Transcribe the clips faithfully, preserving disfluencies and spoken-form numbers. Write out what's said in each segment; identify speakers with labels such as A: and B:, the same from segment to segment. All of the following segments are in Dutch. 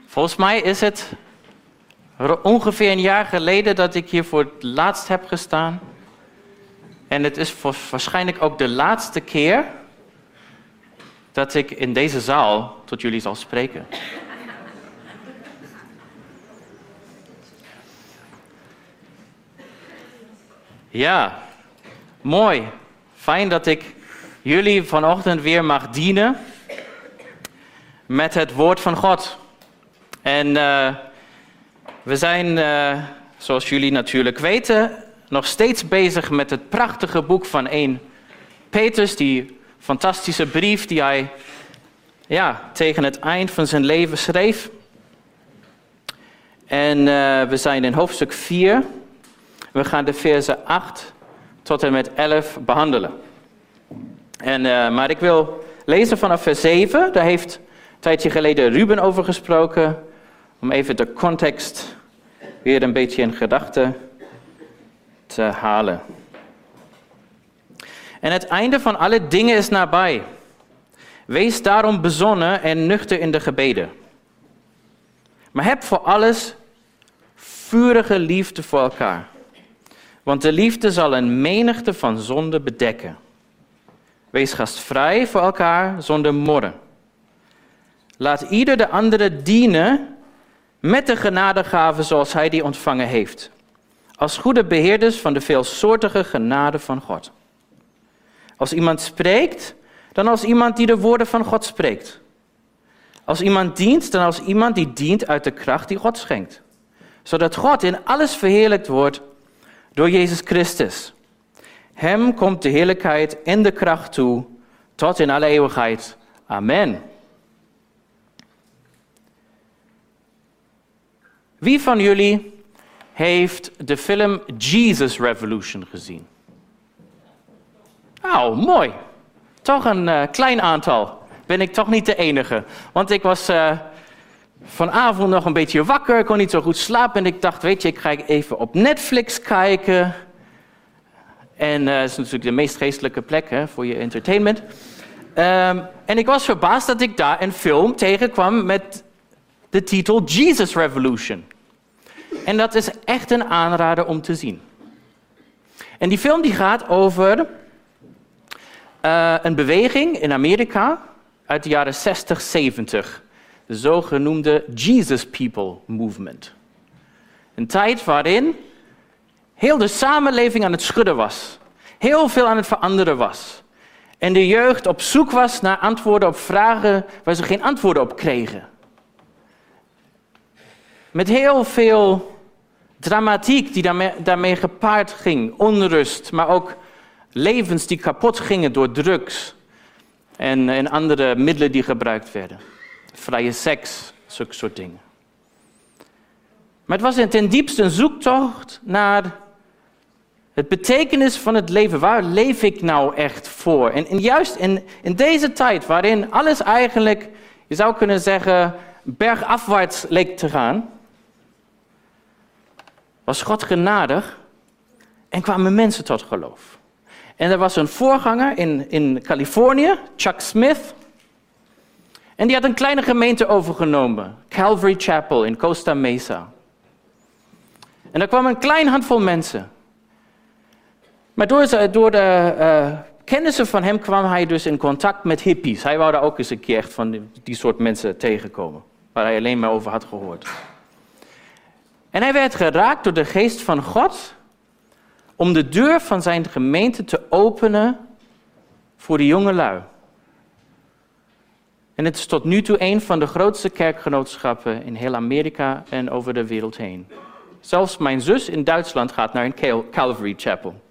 A: Volgens mij is het ongeveer een jaar geleden dat ik hier voor het laatst heb gestaan. En het is waarschijnlijk ook de laatste keer dat ik in deze zaal tot jullie zal spreken. Ja, mooi. Fijn dat ik jullie vanochtend weer mag dienen met het woord van God. En uh, we zijn, uh, zoals jullie natuurlijk weten, nog steeds bezig met het prachtige boek van Eerste Petrus, die fantastische brief die hij ja, tegen het eind van zijn leven schreef. En uh, we zijn in hoofdstuk vier. We gaan de versen acht tot en met elf behandelen. En, uh, maar ik wil lezen vanaf vers zeven. Daar heeft een tijdje geleden Ruben over gesproken. Om even de context weer een beetje in gedachten te halen. En het einde van alle dingen is nabij. Wees daarom bezonnen en nuchter in de gebeden. Maar heb voor alles vurige liefde voor elkaar. Want de liefde zal een menigte van zonden bedekken. Wees gastvrij voor elkaar zonder morren. Laat ieder de andere dienen met de genadegave zoals hij die ontvangen heeft. Als goede beheerders van de veelsoortige genade van God. Als iemand spreekt, dan als iemand die de woorden van God spreekt. Als iemand dient, dan als iemand die dient uit de kracht die God schenkt. Zodat God in alles verheerlijkt wordt door Jezus Christus. Hem komt de heerlijkheid en de kracht toe, tot in alle eeuwigheid. Amen. Wie van jullie heeft de film Jesus Revolution gezien? Nou, mooi. Toch een uh, klein aantal. Ben ik toch niet de enige. Want ik was uh, vanavond nog een beetje wakker, ik kon niet zo goed slapen. En ik dacht, weet je, ik ga even op Netflix kijken. En dat uh, is natuurlijk de meest geestelijke plek hè, voor je entertainment. Um, en ik was verbaasd dat ik daar een film tegenkwam met de titel Jesus Revolution. En dat is echt een aanrader om te zien. En die film die gaat over uh, een beweging in Amerika uit de jaren zestig, zeventig. De zogenoemde Jesus People Movement. Een tijd waarin heel de samenleving aan het schudden was. Heel veel aan het veranderen was. En de jeugd op zoek was naar antwoorden op vragen waar ze geen antwoorden op kregen. Met heel veel dramatiek die daarmee, daarmee gepaard ging. Onrust, maar ook levens die kapot gingen door drugs. En, en andere middelen die gebruikt werden. Vrije seks, zulke soort dingen. Maar het was ten diepste een zoektocht naar het betekenis van het leven. Waar leef ik nou echt voor? En, en juist in, in deze tijd waarin alles eigenlijk, je zou kunnen zeggen, bergafwaarts leek te gaan, was God genadig en kwamen mensen tot geloof. En er was een voorganger in, in Californië, Chuck Smith. En die had een kleine gemeente overgenomen, Calvary Chapel in Costa Mesa. En daar kwam een klein handvol mensen. Maar door, door de uh, kennissen van hem kwam hij dus in contact met hippies. Hij wou daar ook eens een keer echt van die, die soort mensen tegenkomen, waar hij alleen maar over had gehoord. En hij werd geraakt door de geest van God om de deur van zijn gemeente te openen voor de jonge lui. En het is tot nu toe een van de grootste kerkgenootschappen in heel Amerika en over de wereld heen. Zelfs mijn zus in Duitsland gaat naar een Calvary Chapel.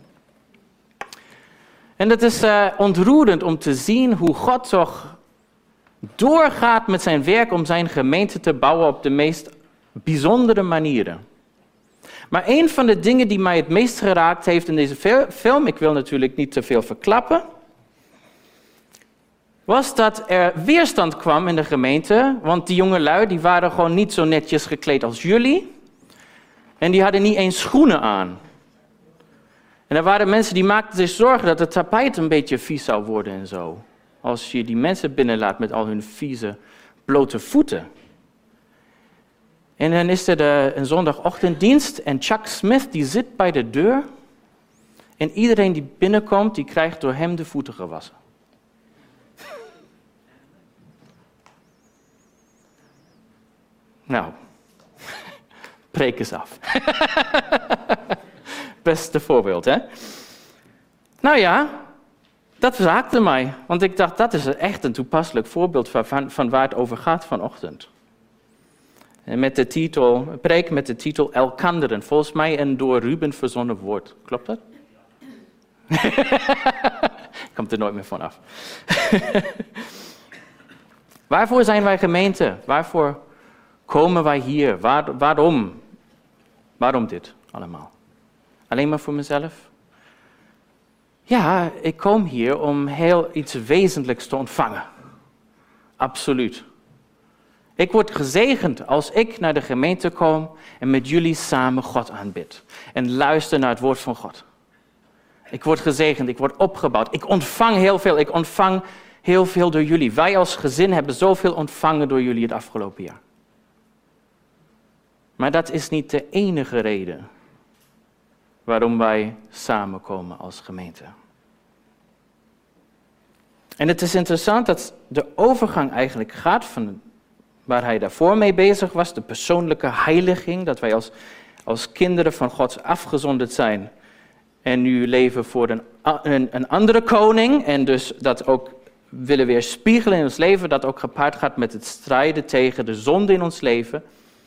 A: En het is uh, ontroerend om te zien hoe God toch doorgaat met zijn werk om zijn gemeente te bouwen op de meest bijzondere manieren. Maar een van de dingen die mij het meest geraakt heeft in deze film, ik wil natuurlijk niet te veel verklappen, was dat er weerstand kwam in de gemeente, want die jongelui die waren gewoon niet zo netjes gekleed als jullie. En die hadden niet eens schoenen aan. En er waren mensen die maakten zich zorgen dat het tapijt een beetje vies zou worden en zo. Als je die mensen binnenlaat met al hun vieze, blote voeten. En dan is er de, een zondagochtenddienst en Chuck Smith die zit bij de deur. En iedereen die binnenkomt, die krijgt door hem de voeten gewassen. Nou, preek eens af. Beste voorbeeld, hè? Nou ja, dat raakte mij. Want ik dacht, dat is echt een toepasselijk voorbeeld van, van, van waar het over gaat vanochtend. En met de titel, een preek met de titel Elkanderen. Volgens mij een door Ruben verzonnen woord. Klopt dat? Komt er nooit meer van af. Waarvoor zijn wij gemeente? Waarvoor komen wij hier? Waar, waarom? Waarom dit allemaal? Alleen maar voor mezelf? Ja, ik kom hier om heel iets wezenlijks te ontvangen. Absoluut. Ik word gezegend als ik naar de gemeente kom en met jullie samen God aanbid. En luister naar het woord van God. Ik word gezegend, ik word opgebouwd. Ik ontvang heel veel, ik ontvang heel veel door jullie. Wij als gezin hebben zoveel ontvangen door jullie het afgelopen jaar. Maar dat is niet de enige reden waarom wij samenkomen als gemeente. En het is interessant dat de overgang eigenlijk gaat van waar hij daarvoor mee bezig was, de persoonlijke heiliging, dat wij als, als kinderen van God afgezonderd zijn en nu leven voor een, een, een andere koning en dus dat ook willen weer spiegelen in ons leven, dat ook gepaard gaat met het strijden tegen de zonde in ons leven.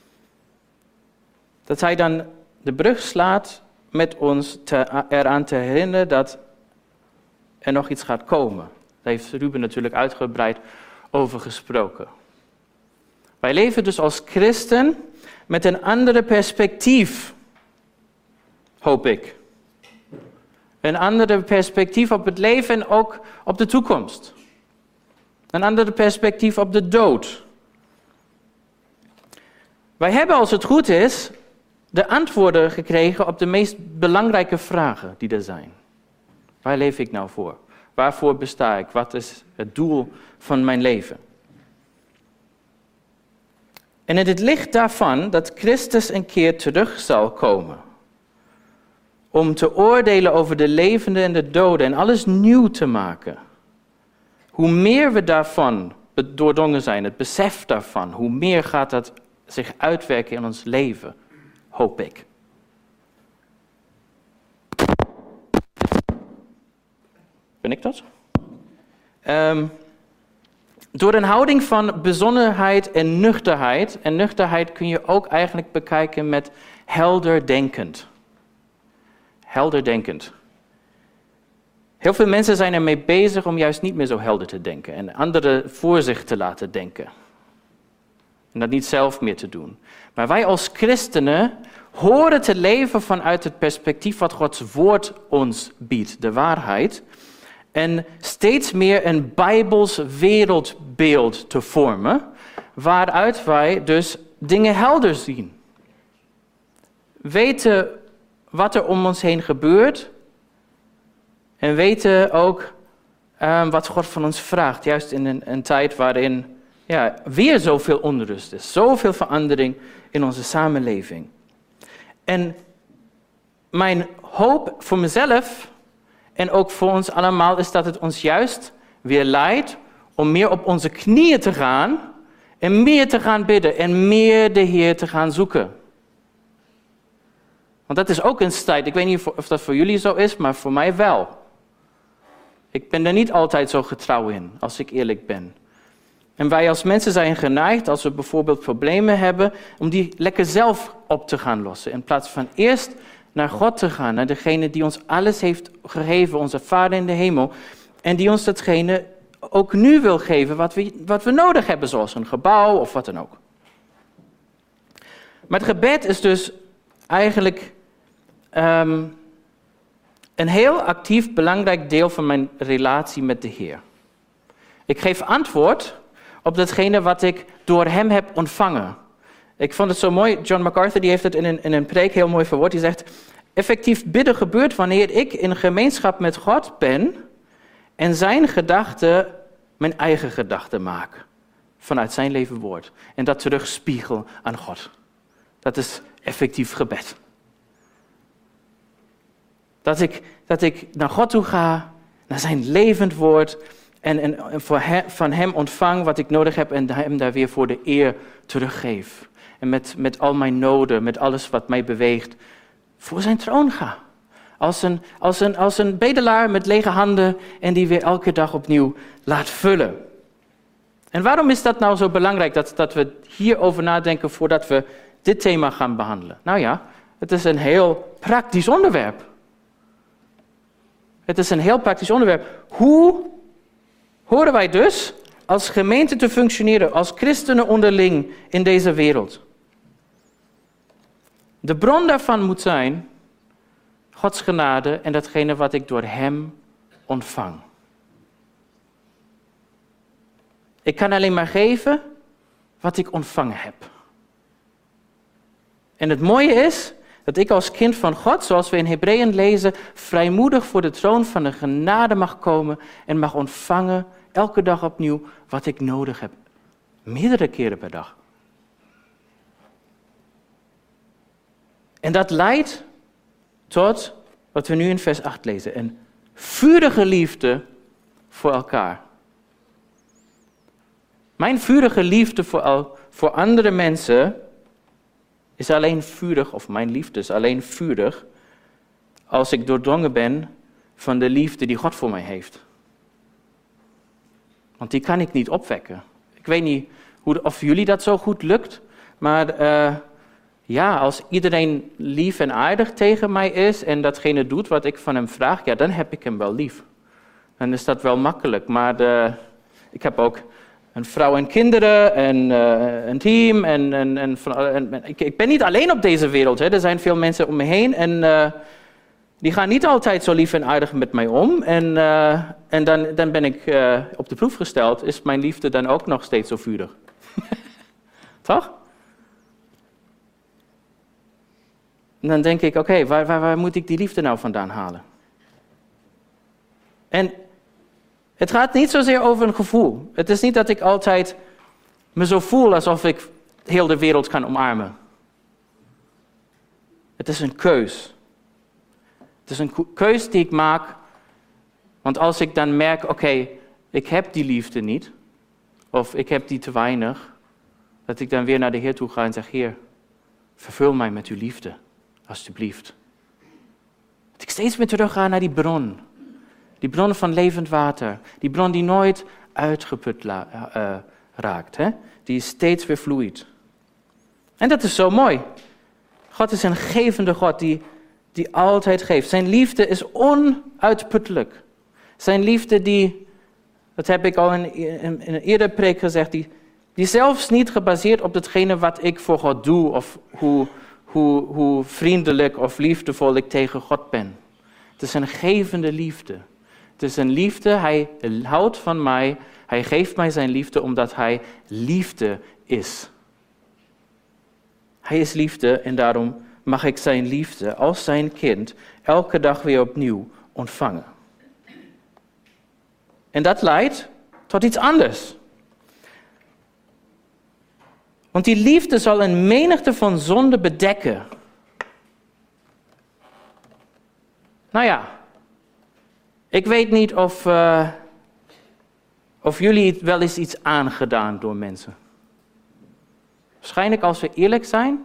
A: Dat hij dan de brug slaat met ons te, eraan te herinneren dat er nog iets gaat komen. Daar heeft Ruben natuurlijk uitgebreid over gesproken. Wij leven dus als christen met een andere perspectief, hoop ik. Een andere perspectief op het leven en ook op de toekomst. Een andere perspectief op de dood. Wij hebben, als het goed is, de antwoorden gekregen op de meest belangrijke vragen die er zijn. Waar leef ik nou voor? Waarvoor besta ik? Wat is het doel van mijn leven? En in het licht daarvan dat Christus een keer terug zal komen. Om te oordelen over de levenden en de doden en alles nieuw te maken. Hoe meer we daarvan doordrongen zijn, het besef daarvan, hoe meer gaat dat zich uitwerken in ons leven, hoop ik. Ben ik dat? Um, door een houding van bezonnenheid en nuchterheid, en nuchterheid kun je ook eigenlijk bekijken met helderdenkend. Helderdenkend. Heel veel mensen zijn ermee bezig om juist niet meer zo helder te denken en anderen voor zich te laten denken. En dat niet zelf meer te doen. Maar wij als christenen horen te leven vanuit het perspectief wat Gods woord ons biedt, de waarheid. En steeds meer een Bijbels wereldbeeld te vormen, waaruit wij dus dingen helder zien. Weten wat er om ons heen gebeurt en weten ook um, wat God van ons vraagt. Juist in een, een tijd waarin ja, weer zoveel onrust is, zoveel verandering in onze samenleving. En mijn hoop voor mezelf en ook voor ons allemaal is dat het ons juist weer leidt om meer op onze knieën te gaan en meer te gaan bidden en meer de Heer te gaan zoeken. Want dat is ook een strijd. Ik weet niet of dat voor jullie zo is, maar voor mij wel. Ik ben er niet altijd zo getrouw in, als ik eerlijk ben. En wij als mensen zijn geneigd, als we bijvoorbeeld problemen hebben, om die lekker zelf op te gaan lossen. In plaats van eerst naar God te gaan, naar degene die ons alles heeft gegeven, onze Vader in de hemel. En die ons datgene ook nu wil geven wat we, wat we nodig hebben, zoals een gebouw of wat dan ook. Maar het gebed is dus eigenlijk um, een heel actief, belangrijk deel van mijn relatie met de Heer. Ik geef antwoord op datgene wat ik door hem heb ontvangen. Ik vond het zo mooi, John MacArthur die heeft het in een, in een preek heel mooi verwoord. Die zegt, effectief bidden gebeurt wanneer ik in gemeenschap met God ben en zijn gedachten mijn eigen gedachten maak. Vanuit zijn leven woord. En dat terugspiegel aan God. Dat is effectief gebed. Dat ik, dat ik naar God toe ga, naar zijn levend woord en, en, en voor he, van hem ontvang wat ik nodig heb en hem daar weer voor de eer teruggeef. En met, met al mijn noden, met alles wat mij beweegt, voor zijn troon ga. Als een, als, een, als een bedelaar met lege handen en die weer elke dag opnieuw laat vullen. En waarom is dat nou zo belangrijk dat, dat we hierover nadenken voordat we dit thema gaan behandelen? Nou ja, het is een heel praktisch onderwerp. Het is een heel praktisch onderwerp. Hoe horen wij dus als gemeente te functioneren, als christenen onderling in deze wereld? De bron daarvan moet zijn Gods genade en datgene wat ik door hem ontvang. Ik kan alleen maar geven wat ik ontvangen heb. En het mooie is dat ik als kind van God, zoals we in Hebreeën lezen, vrijmoedig voor de troon van de genade mag komen en mag ontvangen elke dag opnieuw wat ik nodig heb. Meerdere keren per dag. En dat leidt tot wat we nu in vers acht lezen. Een vurige liefde voor elkaar. Mijn vurige liefde voor, al, voor andere mensen is alleen vurig, of mijn liefde is alleen vurig, als ik doordrongen ben van de liefde die God voor mij heeft. Want die kan ik niet opwekken. Ik weet niet hoe, of jullie dat zo goed lukt, maar uh, ja, als iedereen lief en aardig tegen mij is en datgene doet wat ik van hem vraag, ja, dan heb ik hem wel lief. Dan is dat wel makkelijk, maar de, ik heb ook een vrouw en kinderen en uh, een team. En, en, en, en, en ik, ik ben niet alleen op deze wereld. Hè. Er zijn veel mensen om me heen en uh, die gaan niet altijd zo lief en aardig met mij om. En, uh, en dan, dan ben ik uh, op de proef gesteld. Is mijn liefde dan ook nog steeds zo vurig? Toch? En dan denk ik, oké, okay, waar, waar, waar moet ik die liefde nou vandaan halen? En het gaat niet zozeer over een gevoel. Het is niet dat ik altijd me zo voel alsof ik heel de wereld kan omarmen. Het is een keus. Het is een keus die ik maak. Want als ik dan merk, oké, okay, ik heb die liefde niet. Of ik heb die te weinig. Dat ik dan weer naar de Heer toe ga en zeg, Heer, vervul mij met uw liefde. Alsjeblieft. Dat ik steeds weer terug ga naar die bron. Die bron van levend water. Die bron die nooit uitgeput la, uh, raakt. Hè? Die steeds weer vloeit. En dat is zo mooi. God is een gevende God die, die altijd geeft. Zijn liefde is onuitputtelijk. Zijn liefde die, dat heb ik al in, in, in een eerder preek gezegd, die, die zelfs niet gebaseerd op datgene wat ik voor God doe. Of hoe, hoe, hoe vriendelijk of liefdevol ik tegen God ben. Het is een gevende liefde. Het is een liefde, hij houdt van mij, hij geeft mij zijn liefde omdat hij liefde is. Hij is liefde en daarom mag ik zijn liefde als zijn kind elke dag weer opnieuw ontvangen. En dat leidt tot iets anders. Want die liefde zal een menigte van zonden bedekken. Nou ja. Ik weet niet of, uh, of jullie wel eens iets aangedaan door mensen. Waarschijnlijk als we eerlijk zijn,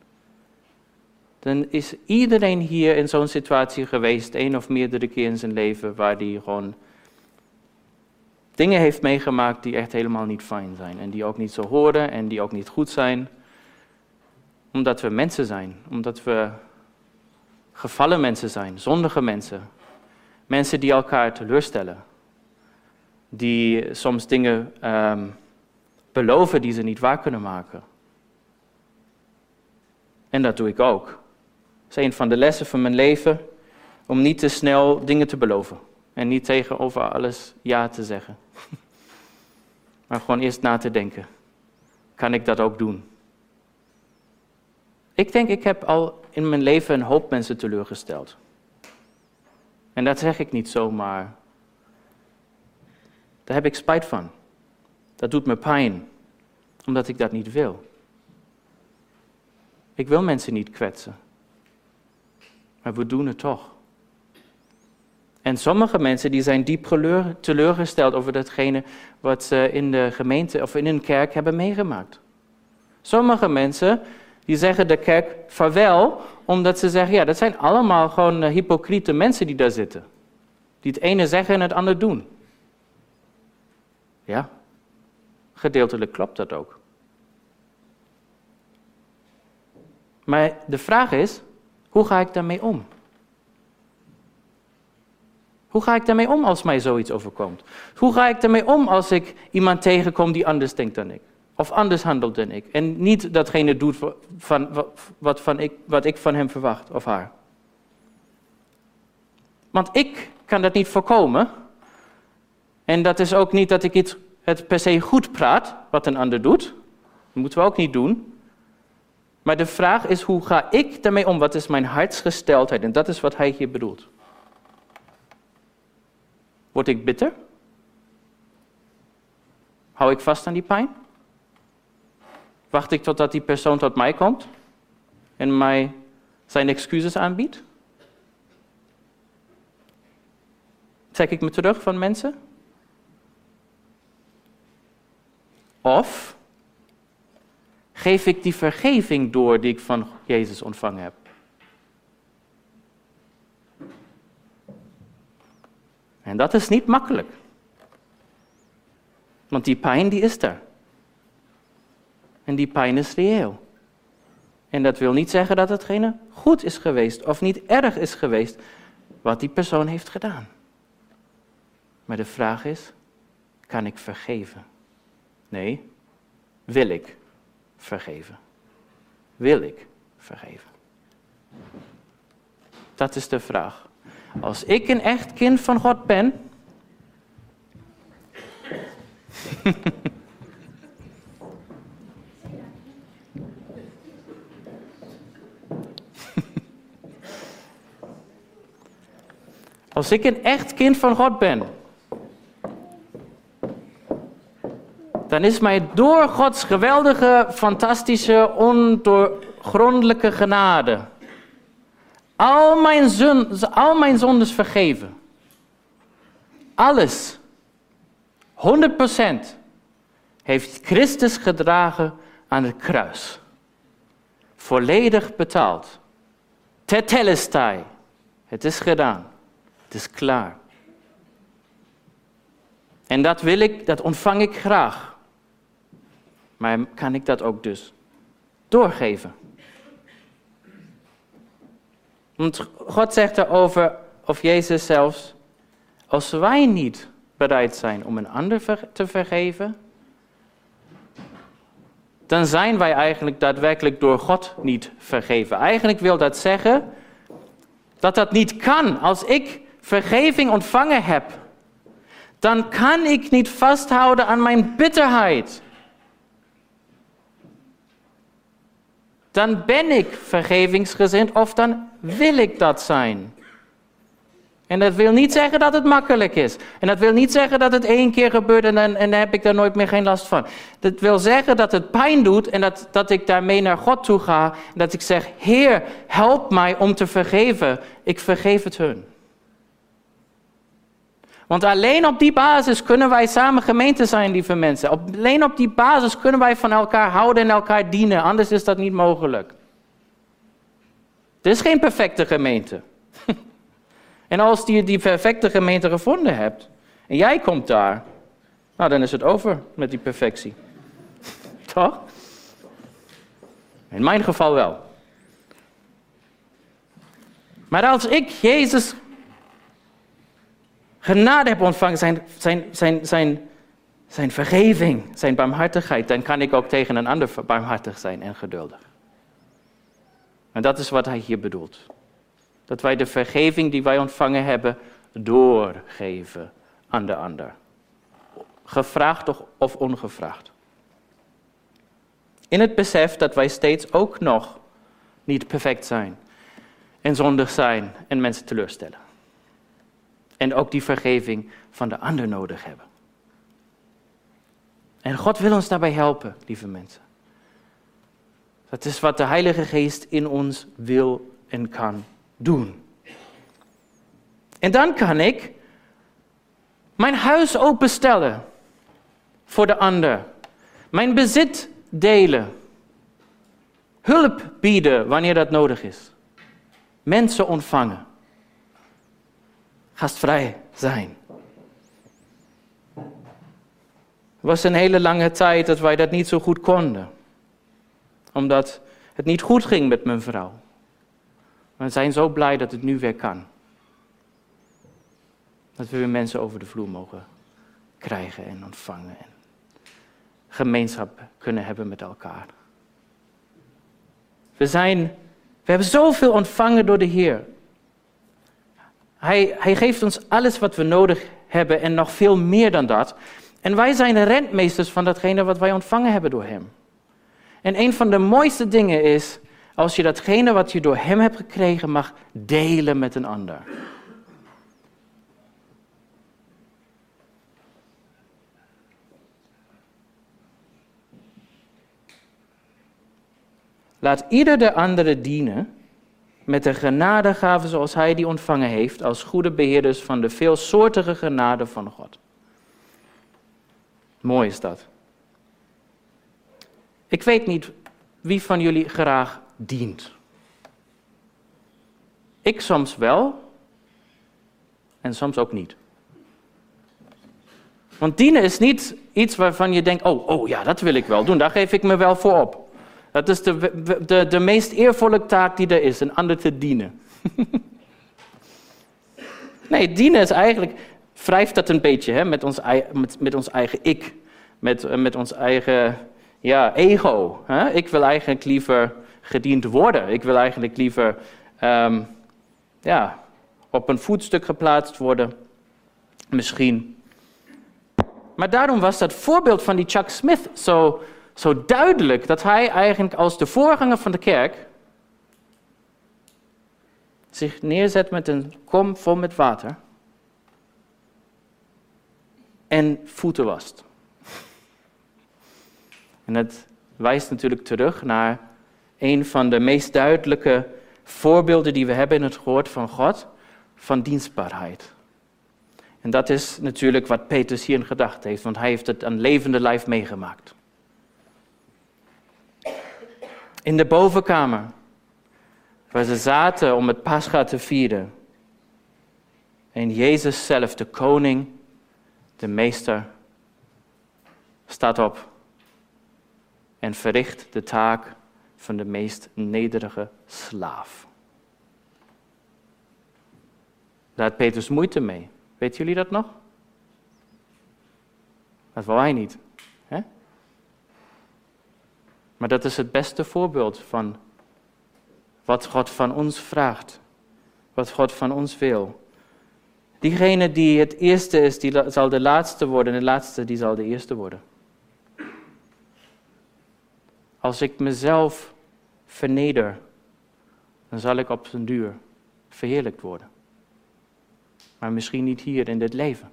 A: dan is iedereen hier in zo'n situatie geweest, één of meerdere keer in zijn leven, waar die gewoon dingen heeft meegemaakt die echt helemaal niet fijn zijn. En die ook niet zo horen en die ook niet goed zijn. Omdat we mensen zijn, omdat we gevallen mensen zijn, zondige mensen. Mensen die elkaar teleurstellen. Die soms dingen um, beloven die ze niet waar kunnen maken. En dat doe ik ook. Dat is een van de lessen van mijn leven. Om niet te snel dingen te beloven. En niet tegenover alles ja te zeggen. Maar gewoon eerst na te denken. Kan ik dat ook doen? Ik denk, ik heb al in mijn leven een hoop mensen teleurgesteld. En dat zeg ik niet zomaar. Daar heb ik spijt van. Dat doet me pijn. Omdat ik dat niet wil. Ik wil mensen niet kwetsen. Maar we doen het toch. En sommige mensen die zijn diep geleur, teleurgesteld over datgene wat ze in de gemeente of in een kerk hebben meegemaakt. Sommige mensen die zeggen de kerk vaarwel, omdat ze zeggen, ja, dat zijn allemaal gewoon uh, hypocriete mensen die daar zitten. Die het ene zeggen en het ander doen. Ja, gedeeltelijk klopt dat ook. Maar de vraag is, hoe ga ik daarmee om? Hoe ga ik daarmee om als mij zoiets overkomt? Hoe ga ik daarmee om als ik iemand tegenkom die anders denkt dan ik? Of anders handelt dan ik? En niet datgene doet van, wat, van ik, wat ik van hem verwacht of haar. Want ik kan dat niet voorkomen. En dat is ook niet dat ik het, het per se goed praat, wat een ander doet. Dat moeten we ook niet doen. Maar de vraag is, hoe ga ik daarmee om? Wat is mijn hartsgesteldheid? En dat is wat hij hier bedoelt. Word ik bitter? Hou ik vast aan die pijn? Wacht ik totdat die persoon tot mij komt en mij zijn excuses aanbiedt? Trek ik me terug van mensen? Of geef ik die vergeving door die ik van Jezus ontvangen heb? En dat is niet makkelijk. Want die pijn die is er. En die pijn is reëel. En dat wil niet zeggen dat hetgene goed is geweest of niet erg is geweest wat die persoon heeft gedaan. Maar de vraag is, kan ik vergeven? Nee, wil ik vergeven? Wil ik vergeven? Dat is de vraag. Als ik een echt kind van God ben, als ik een echt kind van God ben, dan is mij door Gods geweldige, fantastische, ondoorgrondelijke genade al mijn, zon, al mijn zondes vergeven. Alles. honderd procent heeft Christus gedragen aan het kruis. Volledig betaald. Tetelestai. Het is gedaan. Het is klaar. En dat wil ik, dat ontvang ik graag. Maar kan ik dat ook dus doorgeven? Want God zegt erover, of Jezus zelfs, als wij niet bereid zijn om een ander te vergeven, dan zijn wij eigenlijk daadwerkelijk door God niet vergeven. Eigenlijk wil dat zeggen dat dat niet kan. Als ik vergeving ontvangen heb, dan kan ik niet vasthouden aan mijn bitterheid. Dan ben ik vergevingsgezind of dan wil ik dat zijn. En dat wil niet zeggen dat het makkelijk is. En dat wil niet zeggen dat het één keer gebeurt en dan, en dan heb ik daar nooit meer geen last van. Dat wil zeggen dat het pijn doet en dat, dat ik daarmee naar God toe ga. En dat ik zeg, Heer, help mij om te vergeven. Ik vergeef het hun. Want alleen op die basis kunnen wij samen gemeente zijn, lieve mensen. Alleen op die basis kunnen wij van elkaar houden en elkaar dienen. Anders is dat niet mogelijk. Er is geen perfecte gemeente. En als je die perfecte gemeente gevonden hebt, en jij komt daar, nou dan is het over met die perfectie. Toch? In mijn geval wel. Maar als ik Jezus genade heb ontvangen, zijn, zijn, zijn, zijn, zijn vergeving, zijn barmhartigheid, dan kan ik ook tegen een ander barmhartig zijn en geduldig. En dat is wat hij hier bedoelt. Dat wij de vergeving die wij ontvangen hebben, doorgeven aan de ander. Gevraagd of ongevraagd. In het besef dat wij steeds ook nog niet perfect zijn. En zondig zijn en mensen teleurstellen. En ook die vergeving van de ander nodig hebben. En God wil ons daarbij helpen, lieve mensen. Dat is wat de Heilige Geest in ons wil en kan doen. En dan kan ik mijn huis openstellen voor de ander. Mijn bezit delen. Hulp bieden wanneer dat nodig is. Mensen ontvangen. Gastvrij zijn. Er was een hele lange tijd dat wij dat niet zo goed konden. Omdat het niet goed ging met mijn vrouw. Maar we zijn zo blij dat het nu weer kan. Dat we weer mensen over de vloer mogen krijgen en ontvangen. En gemeenschap kunnen hebben met elkaar. We, zijn, we hebben zoveel ontvangen door de Heer. Hij, hij geeft ons alles wat we nodig hebben en nog veel meer dan dat. En wij zijn de rentmeesters van datgene wat wij ontvangen hebben door Hem. En een van de mooiste dingen is, als je datgene wat je door Hem hebt gekregen mag delen met een ander. Laat ieder de andere dienen met de genadegave zoals hij die ontvangen heeft, als goede beheerders van de veelsoortige genade van God. Mooi is dat. Ik weet niet wie van jullie graag dient. Ik soms wel en soms ook niet. Want dienen is niet iets waarvan je denkt, oh, oh ja, dat wil ik wel doen, daar geef ik me wel voor op. Dat is de, de, de meest eervolle taak die er is, een ander te dienen. Nee, dienen is eigenlijk, wrijft dat een beetje hè, met, ons, met, met ons eigen ik. Met, met ons eigen ja, ego. Hè? Ik wil eigenlijk liever gediend worden. Ik wil eigenlijk liever um, ja, op een voetstuk geplaatst worden. Misschien. Maar daarom was dat voorbeeld van die Chuck Smith zo... Zo duidelijk dat hij eigenlijk als de voorganger van de kerk zich neerzet met een kom vol met water en voeten wast. En het wijst natuurlijk terug naar een van de meest duidelijke voorbeelden die we hebben in het woord van God, van dienstbaarheid. En dat is natuurlijk wat Petrus hier in gedachten heeft, want hij heeft het aan levende lijf meegemaakt. In de bovenkamer, waar ze zaten om het Pascha te vieren. En Jezus zelf, de koning, de meester, staat op en verricht de taak van de meest nederige slaaf. Daar had Petrus moeite mee. Weet jullie dat nog? Dat wou hij niet. Hè? Maar dat is het beste voorbeeld van wat God van ons vraagt. Wat God van ons wil. Diegene die het eerste is, die zal de laatste worden. En de laatste, die zal de eerste worden. Als ik mezelf verneder, dan zal ik op zijn duur verheerlijkt worden. Maar misschien niet hier in dit leven.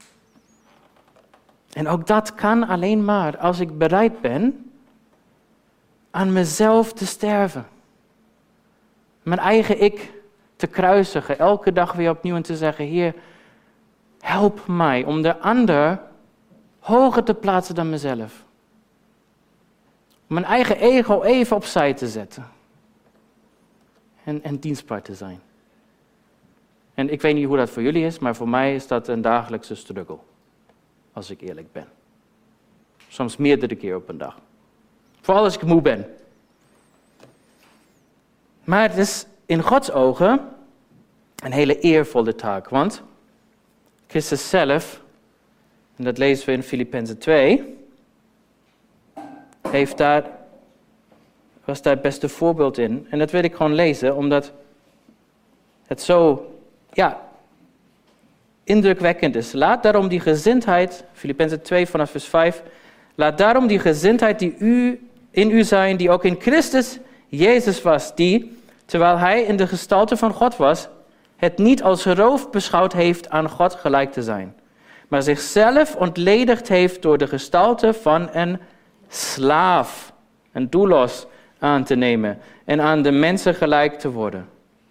A: En ook dat kan alleen maar als ik bereid ben aan mezelf te sterven. Mijn eigen ik te kruisigen. Elke dag weer opnieuw en te zeggen, Heer, help mij om de ander hoger te plaatsen dan mezelf. Om mijn eigen ego even opzij te zetten. En, en dienstbaar te zijn. En ik weet niet hoe dat voor jullie is, maar voor mij is dat een dagelijkse struggle. Als ik eerlijk ben. Soms meerdere keer op een dag. Vooral als ik moe ben. Maar het is in Gods ogen een hele eervolle taak. Want Christus zelf, en dat lezen we in Filippenzen twee, heeft daar, was daar het beste voorbeeld in. En dat wil ik gewoon lezen, omdat het zo ja, indrukwekkend is. Laat daarom die gezindheid, Filippenzen twee vanaf vers vijf, laat daarom die gezindheid die u in u zijn, die ook in Christus Jezus was, die, terwijl hij in de gestalte van God was, het niet als roof beschouwd heeft aan God gelijk te zijn, maar zichzelf ontledigd heeft door de gestalte van een slaaf, een doulos, aan te nemen en aan de mensen gelijk te worden.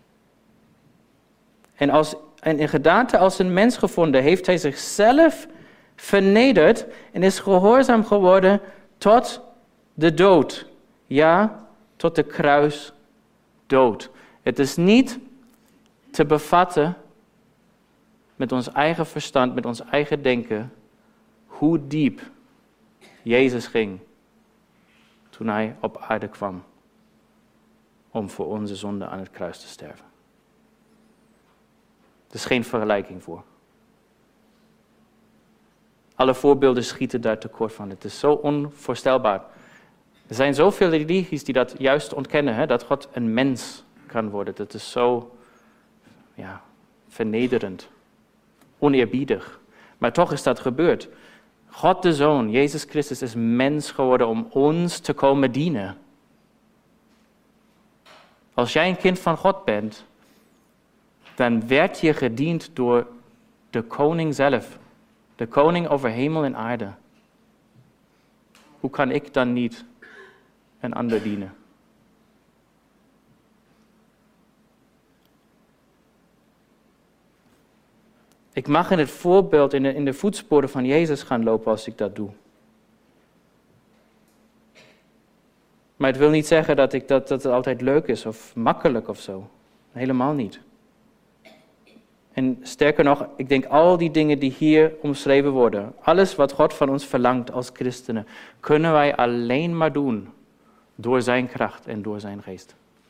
A: En, als, en in gedaante als een mens gevonden heeft hij zichzelf vernederd en is gehoorzaam geworden tot de dood. Ja, tot de kruisdood. Het is niet te bevatten met ons eigen verstand, met ons eigen denken, hoe diep Jezus ging toen hij op aarde kwam om voor onze zonde aan het kruis te sterven. Er is geen vergelijking voor. Alle voorbeelden schieten daar tekort van. Het is zo onvoorstelbaar. Er zijn zoveel religies die dat juist ontkennen, hè, dat God een mens kan worden. Dat is zo ja, vernederend, oneerbiedig. Maar toch is dat gebeurd. God de Zoon, Jezus Christus, is mens geworden om ons te komen dienen. Als jij een kind van God bent, dan werd je gediend door de koning zelf. De koning over hemel en aarde. Hoe kan ik dan niet een ander dienen? Ik mag in het voorbeeld, in de, in de voetsporen van Jezus gaan lopen als ik dat doe. Maar het wil niet zeggen dat, ik dat, dat het altijd leuk is of makkelijk of zo. Helemaal niet. En sterker nog, ik denk al die dingen die hier omschreven worden, alles wat God van ons verlangt als christenen, kunnen wij alleen maar doen door zijn kracht en door zijn geest.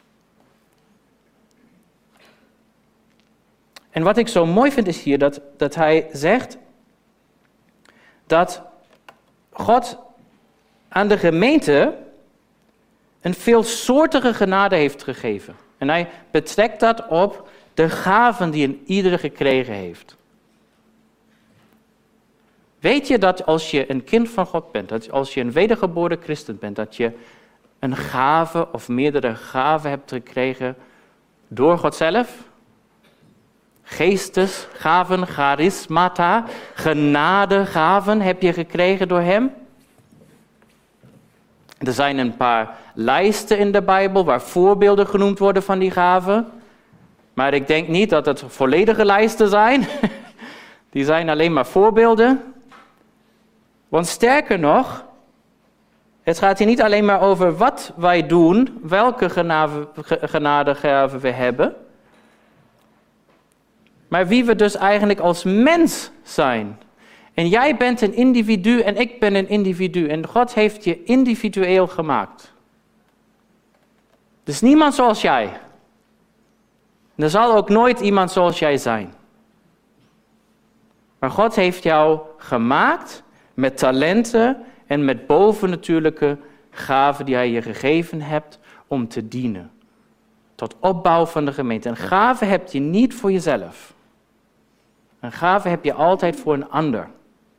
A: En wat ik zo mooi vind is hier dat, dat hij zegt dat God aan de gemeente een veelsoortige genade heeft gegeven. En hij betrekt dat op de gaven die een ieder gekregen heeft. Weet je dat als je een kind van God bent, dat als je een wedergeboren christen bent, dat je een gave of meerdere gaven hebt gekregen door God zelf? Geestesgaven, charismata, genadegaven heb je gekregen door hem. Er zijn een paar lijsten in de Bijbel waar voorbeelden genoemd worden van die gaven. Maar ik denk niet dat het volledige lijsten zijn. Die zijn alleen maar voorbeelden. Want sterker nog, het gaat hier niet alleen maar over wat wij doen, welke genadegaven we hebben. Maar wie we dus eigenlijk als mens zijn. En jij bent een individu en ik ben een individu. En God heeft je individueel gemaakt. Dus niemand zoals jij. En er zal ook nooit iemand zoals jij zijn. Maar God heeft jou gemaakt met talenten en met bovennatuurlijke gaven die hij je gegeven hebt om te dienen. Tot opbouw van de gemeente. Een gave heb je niet voor jezelf. Een gave heb je altijd voor een ander.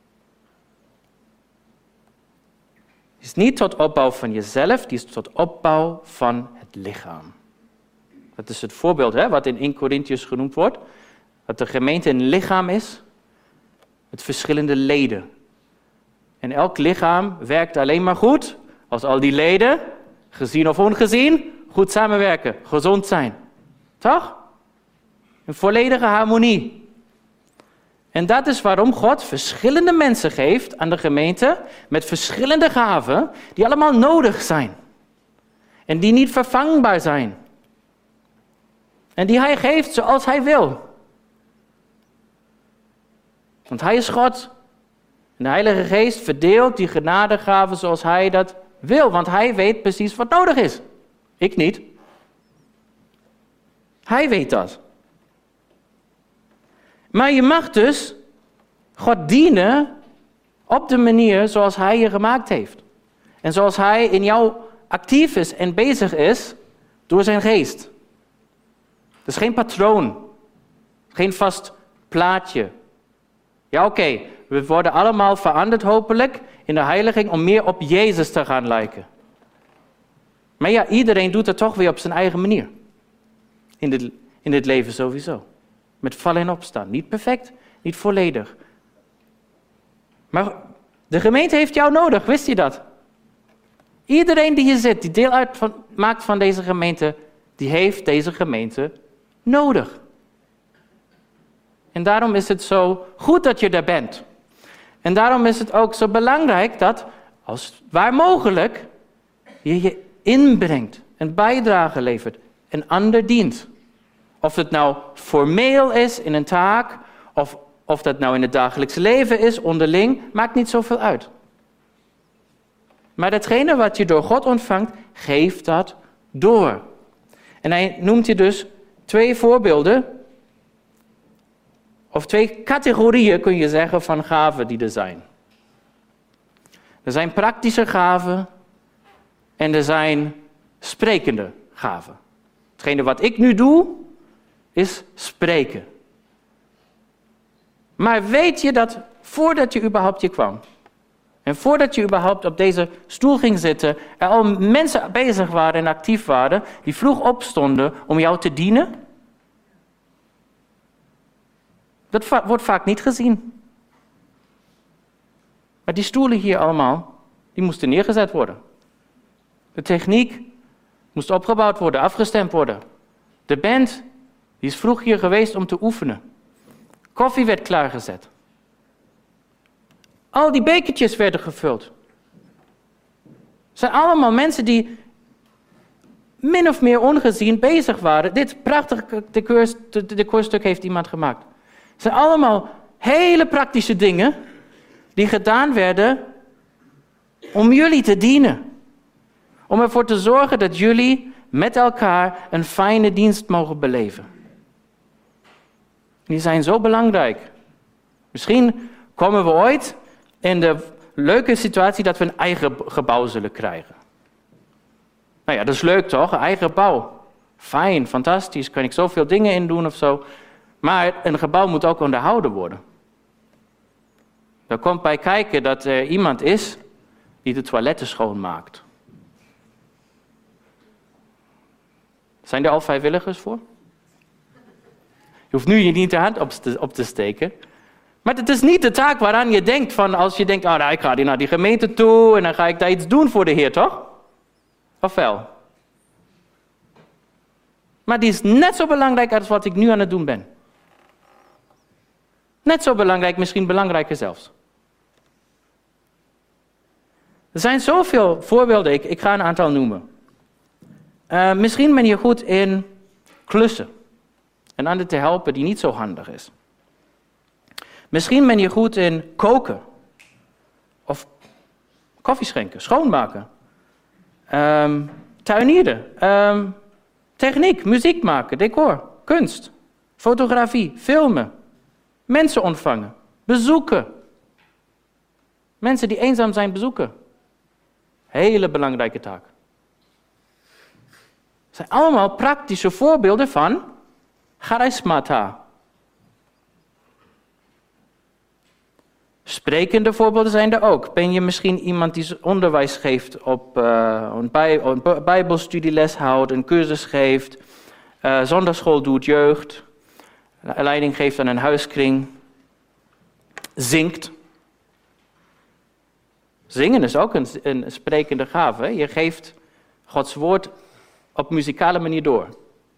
A: Het is niet tot opbouw van jezelf, die is tot opbouw van het lichaam. Dat is het voorbeeld hè, wat in Eerste Korintiërs genoemd wordt. Dat de gemeente een lichaam is met verschillende leden. En elk lichaam werkt alleen maar goed als al die leden, gezien of ongezien, goed samenwerken, gezond zijn. Toch? Een volledige harmonie. En dat is waarom God verschillende mensen geeft aan de gemeente met verschillende gaven die allemaal nodig zijn. En die niet vervangbaar zijn. En die hij geeft zoals hij wil. Want hij is God. En de Heilige Geest verdeelt die genadegaven zoals hij dat wil. Want hij weet precies wat nodig is. Ik niet. Hij weet dat. Maar je mag dus God dienen op de manier zoals hij je gemaakt heeft. En zoals hij in jou actief is en bezig is door zijn geest. Het is geen patroon. Geen vast plaatje. Ja, oké, okay, we worden allemaal veranderd hopelijk in de heiliging om meer op Jezus te gaan lijken. Maar ja, iedereen doet het toch weer op zijn eigen manier. In dit, in dit leven sowieso. Met vallen en opstaan. Niet perfect, niet volledig. Maar de gemeente heeft jou nodig, wist je dat? Iedereen die hier zit, die deel uit van, maakt van deze gemeente, die heeft deze gemeente nodig. En daarom is het zo goed dat je er bent. En daarom is het ook zo belangrijk dat, als waar mogelijk, je je inbrengt, een bijdrage levert, een ander dient. Of het nou formeel is in een taak, of, of dat nou in het dagelijkse leven is, onderling, maakt niet zoveel uit. Maar datgene wat je door God ontvangt, geef dat door. En hij noemt hier dus twee voorbeelden, of twee categorieën kun je zeggen van gaven die er zijn. Er zijn praktische gaven en er zijn sprekende gaven. Hetgene wat ik nu doe, is spreken. Maar weet je dat voordat je überhaupt hier kwam, en voordat je überhaupt op deze stoel ging zitten, er al mensen bezig waren en actief waren, die vroeg opstonden om jou te dienen? Dat va- wordt vaak niet gezien. Maar die stoelen hier allemaal, die moesten neergezet worden. De techniek moest opgebouwd worden, afgestemd worden. De band, die is vroeg hier geweest om te oefenen. Koffie werd klaargezet. Al die bekertjes werden gevuld. Het zijn allemaal mensen die min of meer ongezien bezig waren. Dit prachtige decor, decorstuk heeft iemand gemaakt. Het zijn allemaal hele praktische dingen die gedaan werden om jullie te dienen. Om ervoor te zorgen dat jullie met elkaar een fijne dienst mogen beleven. Die zijn zo belangrijk. Misschien komen we ooit in de leuke situatie dat we een eigen gebouw zullen krijgen. Nou ja, dat is leuk toch? Een eigen gebouw. Fijn, fantastisch, kan ik zoveel dingen in doen of zo. Maar een gebouw moet ook onderhouden worden. Er komt bij kijken dat er iemand is die de toiletten schoonmaakt. Zijn er al vrijwilligers voor? Je hoeft nu je niet de hand op te, op te steken. Maar het is niet de taak waaraan je denkt van als je denkt, oh, nou, ik ga naar die gemeente toe en dan ga ik daar iets doen voor de Heer, toch? Of wel? Maar die is net zo belangrijk als wat ik nu aan het doen ben. Net zo belangrijk, misschien belangrijker zelfs. Er zijn zoveel voorbeelden, ik, ik ga een aantal noemen. Uh, misschien ben je goed in klussen. Een ander te helpen die niet zo handig is. Misschien ben je goed in koken. Of koffie schenken, schoonmaken. Um, tuinieren. Um, techniek, muziek maken, decor, kunst. Fotografie, filmen. Mensen ontvangen. Bezoeken. Mensen die eenzaam zijn bezoeken. Hele belangrijke taak. Het zijn allemaal praktische voorbeelden van charismata. Sprekende voorbeelden zijn er ook. Ben je misschien iemand die onderwijs geeft op uh, een, bij, een bijbelstudieles houdt, een cursus geeft, uh, zondagschool doet, jeugd, leiding geeft aan een huiskring, zingt. Zingen is ook een, een sprekende gave. Hè? Je geeft Gods woord op muzikale manier door.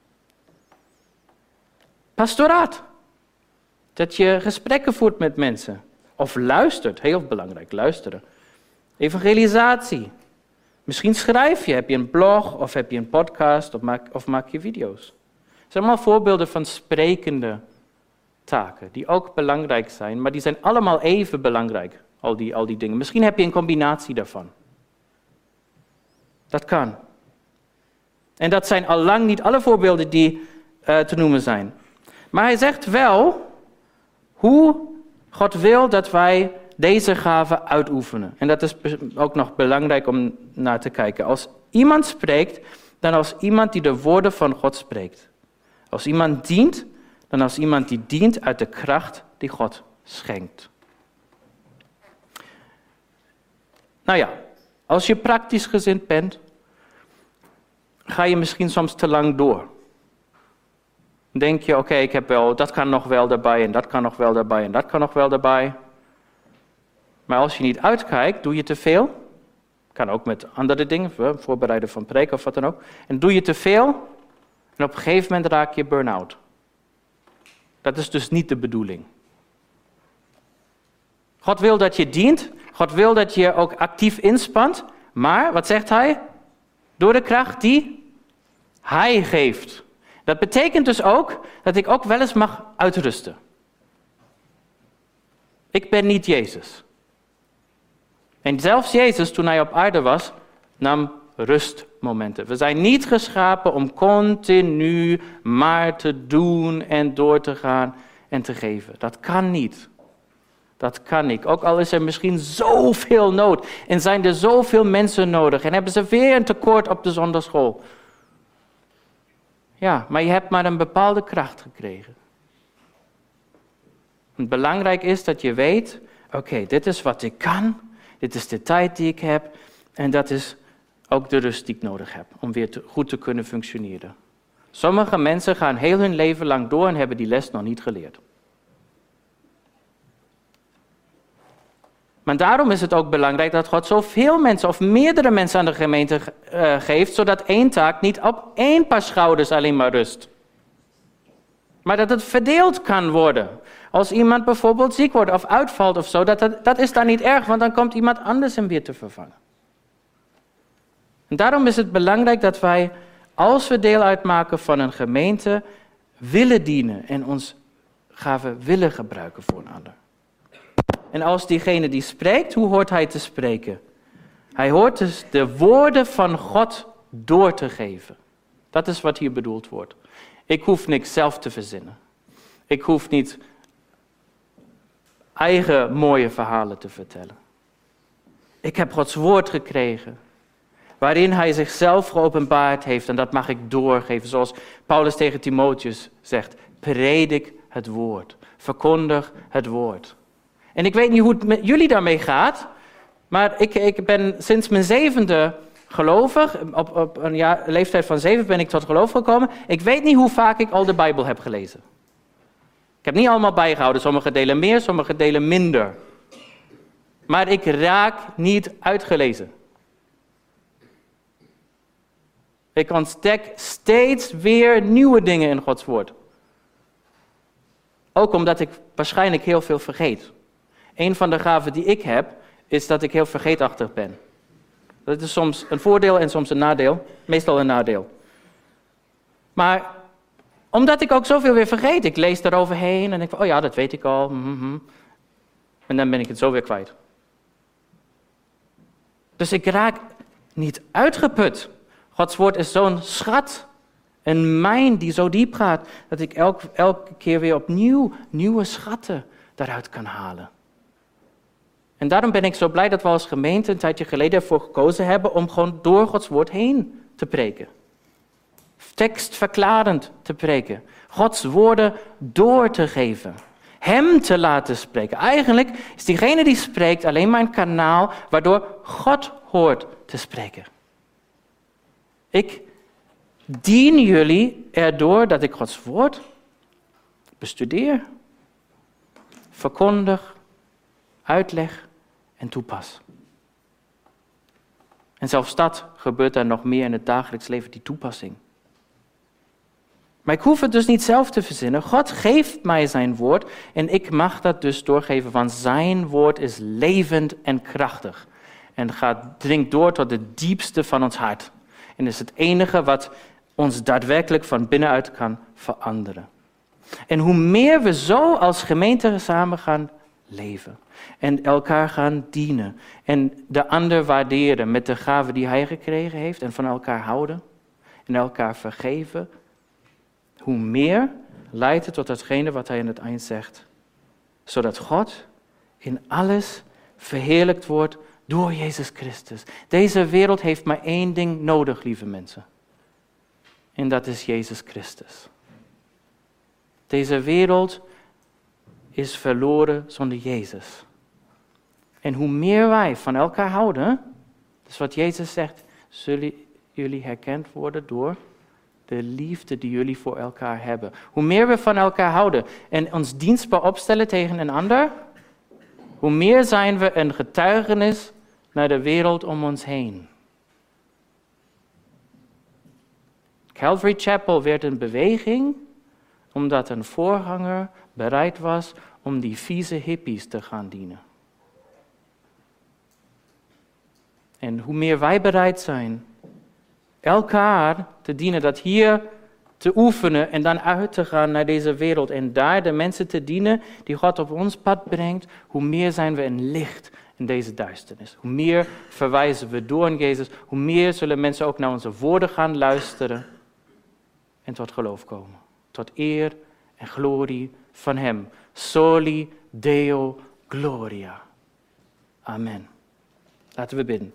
A: Pastoraat. Dat je gesprekken voert met mensen. Of luistert, heel belangrijk, luisteren. Evangelisatie. Misschien schrijf je, heb je een blog of heb je een podcast of maak, of maak je video's. Het zijn allemaal voorbeelden van sprekende taken, die ook belangrijk zijn, maar die zijn allemaal even belangrijk, al die, al die dingen. Misschien heb je een combinatie daarvan. Dat kan. En dat zijn al lang niet alle voorbeelden die uh, te noemen zijn. Maar hij zegt wel hoe God wil dat wij deze gaven uitoefenen. En dat is ook nog belangrijk om naar te kijken. Als iemand spreekt, dan als iemand die de woorden van God spreekt. Als iemand dient, dan als iemand die dient uit de kracht die God schenkt. Nou ja, als je praktisch gezind bent, ga je misschien soms te lang door. Denk je, oké, okay, ik heb wel, dat kan nog wel daarbij en dat kan nog wel daarbij en dat kan nog wel daarbij. Maar als je niet uitkijkt, doe je te veel Kan ook met andere dingen, voorbereiden van preken of wat dan ook. En doe je te veel en op een gegeven moment raak je burn-out. Dat is dus niet de bedoeling. God wil dat je dient. God wil dat je ook actief inspant. Maar, wat zegt hij? Door de kracht die hij geeft. Dat betekent dus ook dat ik ook wel eens mag uitrusten. Ik ben niet Jezus. En zelfs Jezus, toen hij op aarde was, nam rustmomenten. We zijn niet geschapen om continu maar te doen en door te gaan en te geven. Dat kan niet. Dat kan niet. Ook al is er misschien zoveel nood en zijn er zoveel mensen nodig en hebben ze weer een tekort op de zondagschool. Ja, maar je hebt maar een bepaalde kracht gekregen. Het belangrijk is dat je weet, oké, okay, dit is wat ik kan, dit is de tijd die ik heb en dat is ook de rust die ik nodig heb om weer te, goed te kunnen functioneren. Sommige mensen gaan heel hun leven lang door en hebben die les nog niet geleerd. Maar daarom is het ook belangrijk dat God zoveel mensen of meerdere mensen aan de gemeente uh, geeft, zodat één taak niet op één paar schouders alleen maar rust. Maar dat het verdeeld kan worden. Als iemand bijvoorbeeld ziek wordt of uitvalt of zo, dat, dat, dat is dan niet erg, want dan komt iemand anders hem weer te vervangen. En daarom is het belangrijk dat wij, als we deel uitmaken van een gemeente, willen dienen en ons gaven willen gebruiken voor een ander. En als diegene die spreekt, hoe hoort hij te spreken? Hij hoort dus de woorden van God door te geven. Dat is wat hier bedoeld wordt. Ik hoef niks zelf te verzinnen. Ik hoef niet eigen mooie verhalen te vertellen. Ik heb Gods woord gekregen, waarin hij zichzelf geopenbaard heeft en dat mag ik doorgeven. Zoals Paulus tegen Timotheus zegt, predik het woord, verkondig het woord. En ik weet niet hoe het met jullie daarmee gaat, maar ik, ik ben sinds mijn zevende gelovig. Op, op een jaar, leeftijd van zeven ben ik tot geloof gekomen. Ik weet niet hoe vaak ik al de Bijbel heb gelezen. Ik heb niet allemaal bijgehouden, sommige delen meer, sommige delen minder. Maar ik raak niet uitgelezen. Ik ontdek steeds weer nieuwe dingen in Gods woord. Ook omdat ik waarschijnlijk heel veel vergeet. Een van de gaven die ik heb, is dat ik heel vergeetachtig ben. Dat is soms een voordeel en soms een nadeel. Meestal een nadeel. Maar omdat ik ook zoveel weer vergeet. Ik lees eroverheen en denk van, oh ja, dat weet ik al. Mm-hmm. En dan ben ik het zo weer kwijt. Dus ik raak niet uitgeput. Gods woord is zo'n schat. Een mijn die zo diep gaat, dat ik elk, elke keer weer opnieuw nieuwe schatten daaruit kan halen. En daarom ben ik zo blij dat we als gemeente een tijdje geleden ervoor gekozen hebben om gewoon door Gods woord heen te preken. Tekstverklarend te preken. Gods woorden door te geven. Hem te laten spreken. Eigenlijk is diegene die spreekt alleen maar een kanaal waardoor God hoort te spreken. Ik dien jullie erdoor dat ik Gods woord bestudeer, verkondig, uitleg en toepas. En zelfs dat gebeurt er nog meer in het dagelijks leven, die toepassing. Maar ik hoef het dus niet zelf te verzinnen. God geeft mij zijn woord en ik mag dat dus doorgeven, want zijn woord is levend en krachtig. En gaat, dringt door tot het diepste van ons hart. En is het enige wat ons daadwerkelijk van binnenuit kan veranderen. En hoe meer we zo als gemeente samen gaan leven en elkaar gaan dienen en de ander waarderen met de gaven die hij gekregen heeft en van elkaar houden en elkaar vergeven, hoe meer leidt het tot datgene wat hij in het eind zegt. Zodat God in alles verheerlijkt wordt door Jezus Christus. Deze wereld heeft maar één ding nodig, lieve mensen. En dat is Jezus Christus. Deze wereld is verloren zonder Jezus. En hoe meer wij van elkaar houden, dus wat Jezus zegt, zullen jullie herkend worden door de liefde die jullie voor elkaar hebben. Hoe meer we van elkaar houden en ons dienstbaar opstellen tegen een ander, hoe meer zijn we een getuigenis naar de wereld om ons heen. Calvary Chapel werd een beweging omdat een voorganger bereid was om die vieze hippies te gaan dienen. En hoe meer wij bereid zijn elkaar te dienen, dat hier te oefenen en dan uit te gaan naar deze wereld en daar de mensen te dienen die God op ons pad brengt, hoe meer zijn we een licht in deze duisternis. Hoe meer verwijzen we door in Jezus, hoe meer zullen mensen ook naar onze woorden gaan luisteren en tot geloof komen. Tot eer en glorie van Hem. Soli Deo Gloria. Amen. Laten we bidden.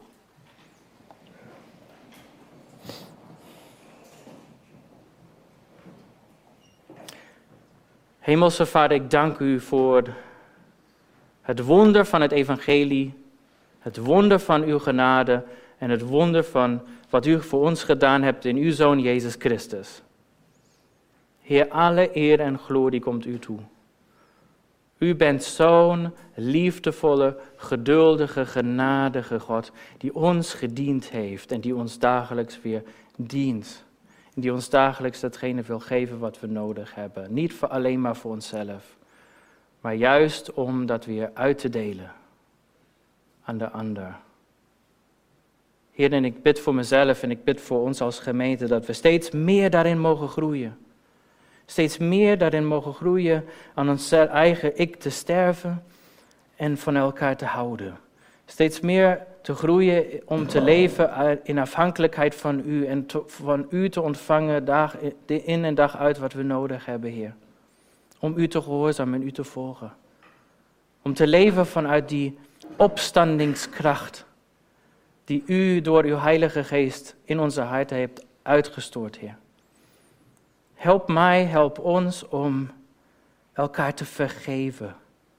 A: Hemelse Vader, ik dank u voor het wonder van het evangelie, het wonder van uw genade en het wonder van wat u voor ons gedaan hebt in uw Zoon Jezus Christus. Heer, alle eer en glorie komt u toe. U bent zo'n liefdevolle, geduldige, genadige God die ons gediend heeft en die ons dagelijks weer dient. En die ons dagelijks datgene wil geven wat we nodig hebben. Niet voor alleen maar voor onszelf, maar juist om dat weer uit te delen aan de ander. Heer, en ik bid voor mezelf en ik bid voor ons als gemeente dat we steeds meer daarin mogen groeien. Steeds meer daarin mogen groeien aan ons eigen ik te sterven en van elkaar te houden. Steeds meer te groeien om te leven in afhankelijkheid van u en te, van u te ontvangen dag in en dag uit wat we nodig hebben, Heer. Om u te gehoorzamen en u te volgen. Om te leven vanuit die opstandingskracht die u door uw Heilige Geest in onze harten hebt uitgestort, Heer. Help mij, help ons om elkaar te vergeven.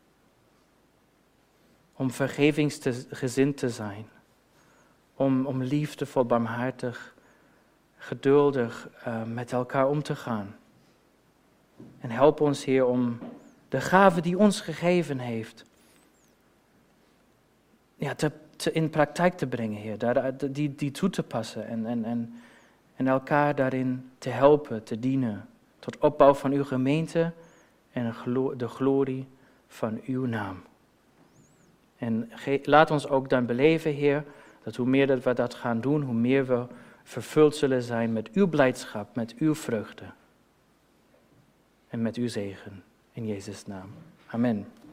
A: Om vergevingsgezind te zijn. Om, om liefdevol, barmhartig, geduldig uh, met elkaar om te gaan. En help ons, Heer, om de gave die ons gegeven heeft, ja, te, te, in praktijk te brengen, Heer. Daar, die, die toe te passen en, en, en, en elkaar daarin te helpen, te dienen. Tot opbouw van uw gemeente en de glorie van uw naam. En ge- laat ons ook dan beleven, Heer, dat hoe meer dat we dat gaan doen, hoe meer we vervuld zullen zijn met uw blijdschap, met uw vreugde. En met uw zegen. In Jezus' naam. Amen.